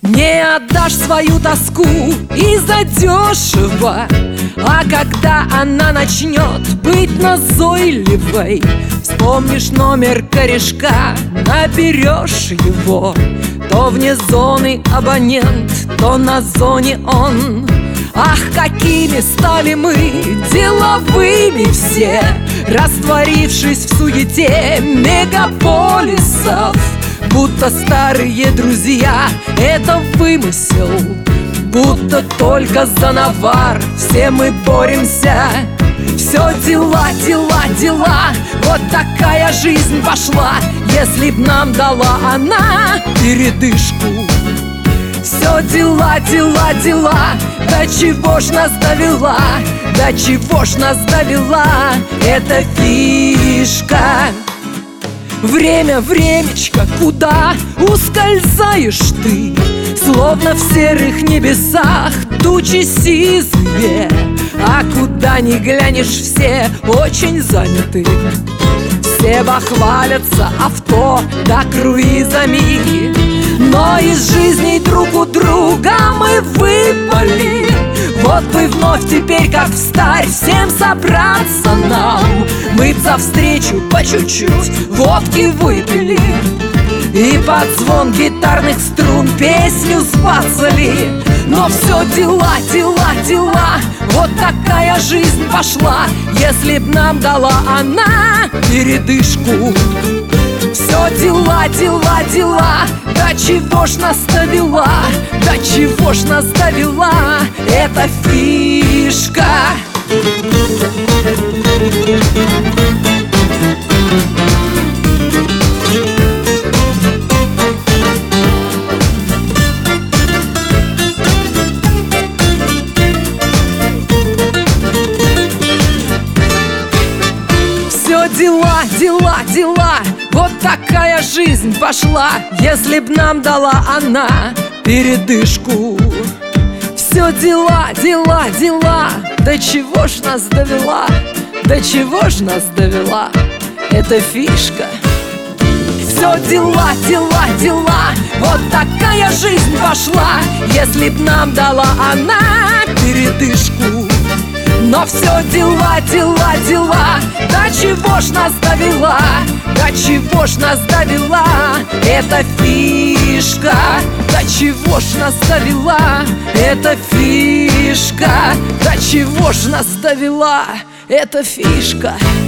Не отдашь свою тоску и задешево. А когда она начнет быть назойливой, вспомнишь номер корешка, наберешь его. То вне зоны абонент, то на зоне он. Ах, какими стали мы деловыми все, растворившись в суете мегаполисов. Будто старые друзья — это вымысел, будто только за навар все мы боремся. Все дела, дела, дела, вот такая жизнь пошла, если б нам дала она передышку. Все дела, дела, дела, до чего ж нас довела, до чего ж нас довела эта фишка. Время, времечко, куда ускользаешь ты? Словно в серых небесах тучи сизые, а куда ни глянешь, все очень заняты. Все бахвалятся авто да круизами, но из жизней друг у друга мы выпали. Вот бы вновь теперь, как встарь, всем собраться нам. Мы б за встречу по чуть-чуть водки выпили и под звон гитарных струн песню сбацали. Но все дела, дела, дела, вот такая жизнь пошла, если б нам дала она передышку. Все дела, дела, дела, до чего ж нас довела, до чего ж нас довела эта фишка. Все дела, дела, дела, вот такая жизнь пошла, если б нам дала она передышку. Все дела, дела, дела, до чего ж нас довела, до чего ж нас довела эта фишка. Все дела, дела, дела, вот такая жизнь пошла, если б нам дала она передышку. Но все дела, дела, дела, до чего ж нас довела, до чего ж нас довела эта фишка. До чего ж нас довела эта фишка, до чего ж нас довела эта фишка.